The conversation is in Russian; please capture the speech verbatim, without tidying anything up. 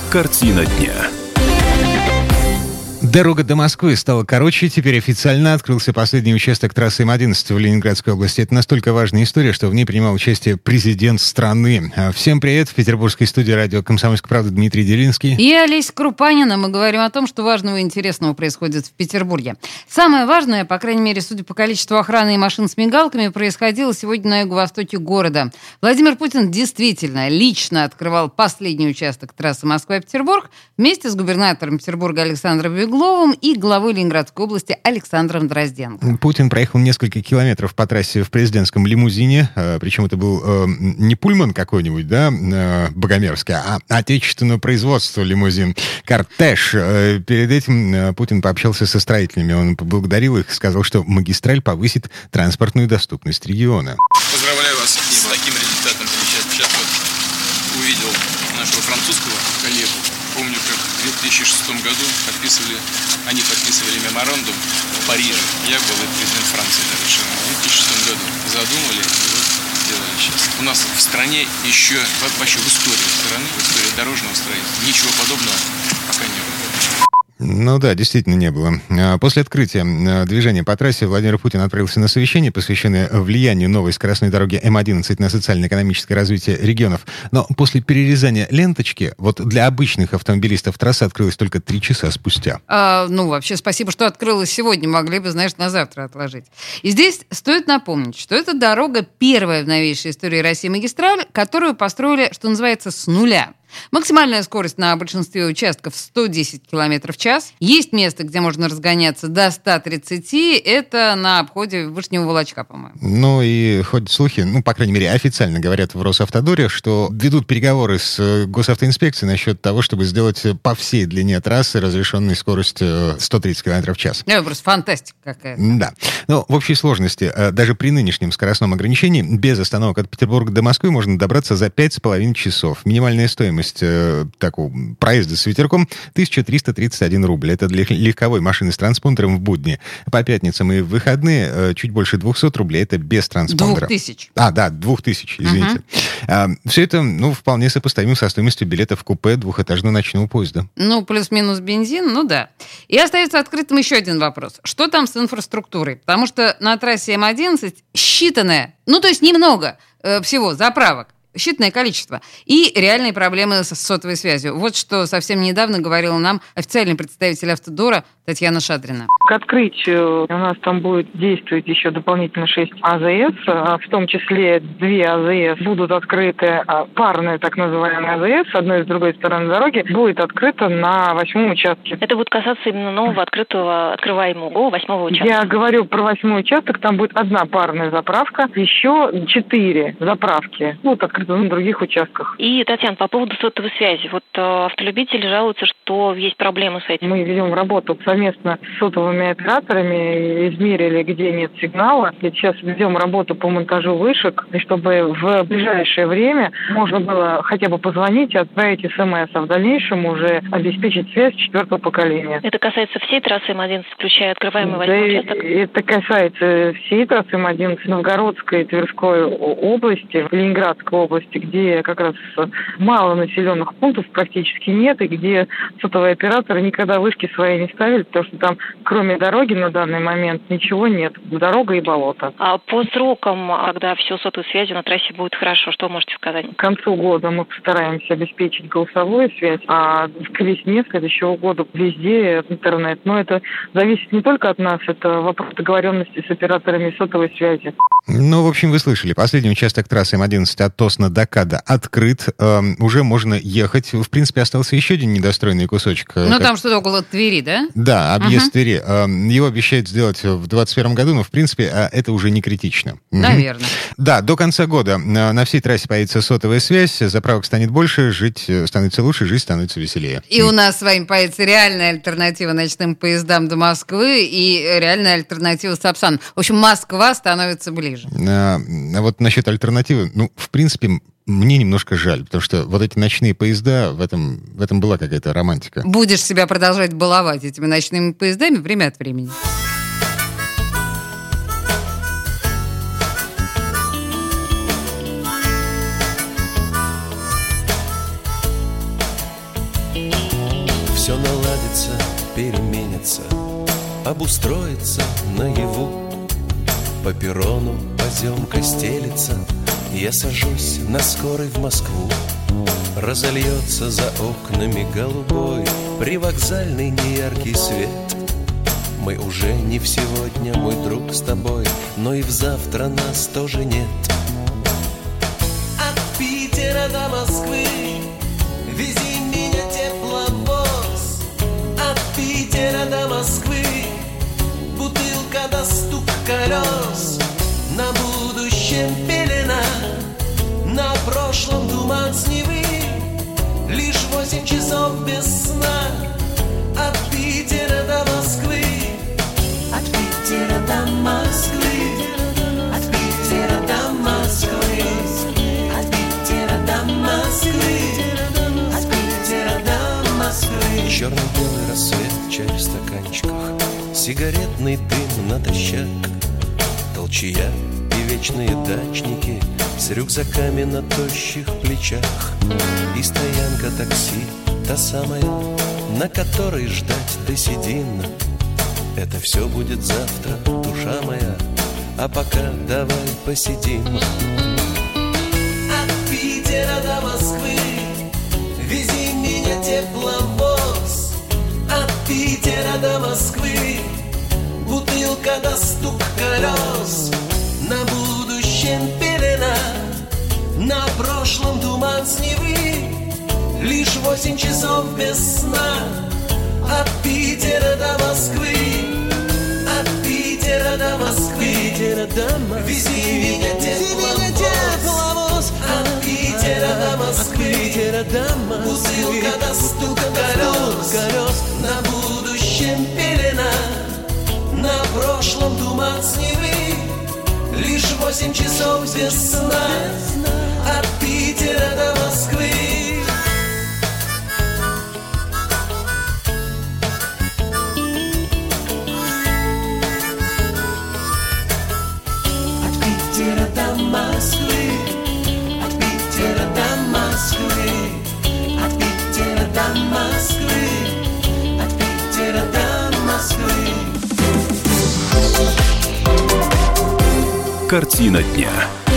Картина дня. Дорога до Москвы стала короче, теперь официально открылся последний участок трассы эм одиннадцать в Ленинградской области. Это настолько важная история, что в ней принимал участие президент страны. Всем привет, в петербургской студии радио «Комсомольская правда» Дмитрий Делинский. И Олеся Крупанина. Мы говорим о том, что важного и интересного происходит в Петербурге. Самое важное, по крайней мере, судя по количеству охраны и машин с мигалками, происходило сегодня на юго-востоке города. Владимир Путин действительно лично открывал последний участок трассы Москва-Петербург вместе с губернатором Петербурга Александром Бегловым и главой Ленинградской области Александром Дрозденко. Путин проехал несколько километров по трассе в президентском лимузине, причем это был э, не пульман какой-нибудь, да, э, богомерзкий, а отечественного производства лимузин «Кортеж». Э, перед этим э, Путин пообщался со строителями, он поблагодарил их, сказал, что магистраль повысит транспортную доступность региона. Поздравляю вас с таким результатом замечательным. Сейчас вот увидел нашего французского коллегу. Помню, как в две тысячи шестом году подписывали, они подписывали меморандум в Париже. Я был и президент Франции даже. В две тысячи шестом году задумали и вот сделали сейчас. У нас в стране еще, вообще в истории страны, в истории дорожного строительства ничего подобного пока не было. Ну да, действительно не было. После открытия движения по трассе Владимир Путин отправился на совещание, посвященное влиянию новой скоростной дороги эм одиннадцать на социально-экономическое развитие регионов. Но после перерезания ленточки, вот для обычных автомобилистов трасса открылась только три часа спустя. А, ну, вообще, спасибо, что открылась сегодня. Могли бы, знаешь, на завтра отложить. И здесь стоит напомнить, что эта дорога первая в новейшей истории России магистраль, которую построили, что называется, с нуля. Максимальная скорость на большинстве участков сто десять километров в час. Есть место, где можно разгоняться до ста тридцати. Это на обходе Вышнего Волочка, по-моему. Ну и ходят слухи, ну, по крайней мере, официально говорят в Росавтодоре, что ведут переговоры с госавтоинспекцией насчет того, чтобы сделать по всей длине трассы разрешенной скорость сто тридцать километров в час. Это просто фантастика какая-то. Да. Но в общей сложности, даже при нынешнем скоростном ограничении, без остановок от Петербурга до Москвы можно добраться за пять с половиной часов. Минимальная стоимость э, такого проезда с ветерком тысяча триста тридцать один рубль. Это для легковой машины с транспондером в будни. По пятницам и в выходные э, чуть больше двухсот рублей. Это без транспондера. Двух тысяч. А, да, двух тысяч, извините. Uh-huh. А, все это, ну, вполне сопоставимо со стоимостью билета в купе двухэтажного ночного поезда. Ну, плюс-минус бензин, ну да. И остается открытым еще один вопрос. Что там с инфраструктурой? Потому что на трассе эм одиннадцать считанное, ну, то есть немного э, всего заправок, считанное количество. И реальные проблемы с сотовой связью. Вот что совсем недавно говорила нам официальный представитель Автодора Татьяна Шадрина. К открытию у нас там будет действовать еще дополнительно шесть а зэ эс, в том числе две а зэ эс будут открыты, парные так называемые а зэ эс с одной и с другой стороны дороги будет открыто на восьмом участке. Это будет касаться именно нового открытого, открываемого восьмого участка? Я говорю про восьмой участок, там будет одна парная заправка, еще четыре заправки будут открыты на других участках. И, Татьяна, по поводу сотовой связи. Вот э, автолюбители жалуются, что есть проблемы с этим. Мы ведем работу совместно с сотовыми операторами, измерили, где нет сигнала. И сейчас ведем работу по монтажу вышек, и чтобы в ближайшее время можно было хотя бы позвонить и отправить смс, а в дальнейшем уже обеспечить связь четвертого поколения. Это касается всей трассы эм одиннадцать, включая открываемый восьмой да, участок? Это касается всей трассы эм одиннадцать, Новгородской, Тверской области, Ленинградской области, где как раз мало населенных пунктов практически нет, и где сотовые операторы никогда вышки свои не ставили, потому что там кроме дороги на данный момент ничего нет. Дорога и болото. А по срокам, когда все сотовой связью на трассе будет хорошо, что вы можете сказать? К концу года мы постараемся обеспечить голосовую связь, а к весне следующего года везде интернет. Но это зависит не только от нас, это вопрос договоренности с операторами сотовой связи. Ну, в общем, вы слышали, последний участок трассы эм одиннадцать от Тосна до Када открыт. Э, уже можно ехать. В принципе, остался еще один недостроенный кусочек. Ну, как... там что-то около Твери, да? Да, объезд угу. Твери. Э, его обещают сделать в двадцать первом году, но, в принципе, это уже не критично. Наверное. Да, до конца года на всей трассе появится сотовая связь, заправок станет больше, жить становится лучше, жизнь становится веселее. И у нас с вами появится реальная альтернатива ночным поездам до Москвы и реальная альтернатива Сапсан. В общем, Москва становится ближе. А, а вот насчет альтернативы, ну, в принципе, мне немножко жаль, потому что вот эти ночные поезда, в этом, в этом была какая-то романтика. Будешь себя продолжать баловать этими ночными поездами время от времени. все наладится, переменится, обустроится наяву. По перрону поземка стелится, я сажусь на скорой в Москву. Разольется за окнами голубой привокзальный неяркий свет. Мы уже не в сегодня, мой друг, с тобой, но и в завтра нас тоже нет. От Питера до Москвы вези меня, тепловоз. От Питера до Москвы бутылка до стук колес. На будущем пелена, на прошлом туман с Невы. Лишь восемь часов без сна. От Питера до Москвы. От Питера до Москвы. От Питера до Москвы. От Питера до Москвы. От Питера до Москвы. Черно-белый рассвет, чай в стаканчиках, сигаретный дым натощак, толчья и вечные дачники с рюкзаками на тощих плечах. И стоянка такси, та самая, на которой ждать до седин. Это все будет завтра, душа моя, а пока давай посидим. От Питера до Москвы вези меня, тепловоз. От Питера до Москвы бутылка до стук колес. На будущем пелена, на прошлом туман с Невы. Лишь восемь часов без сна. От Питера до Москвы. От Питера до Москвы. Вези меня, тепловоз. От Питера до Москвы. Бутылка до стука колес. На будущем пелена, на прошлом туман с Невы. Лишь восемь часов без сна. От Питера до Москвы. От Питера до Москвы. От Питера до Москвы. От Питера до Москвы. От Питера до Москвы. Картина дня.